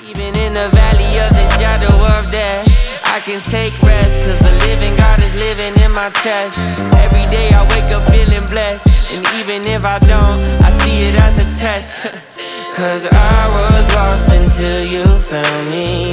Even in the valley of the shadow of death, I can take rest, cause the living God is living in my chest. Every day I wake up feeling blessed, and even if I don't, I see it as a test. Cause I was lost until you found me.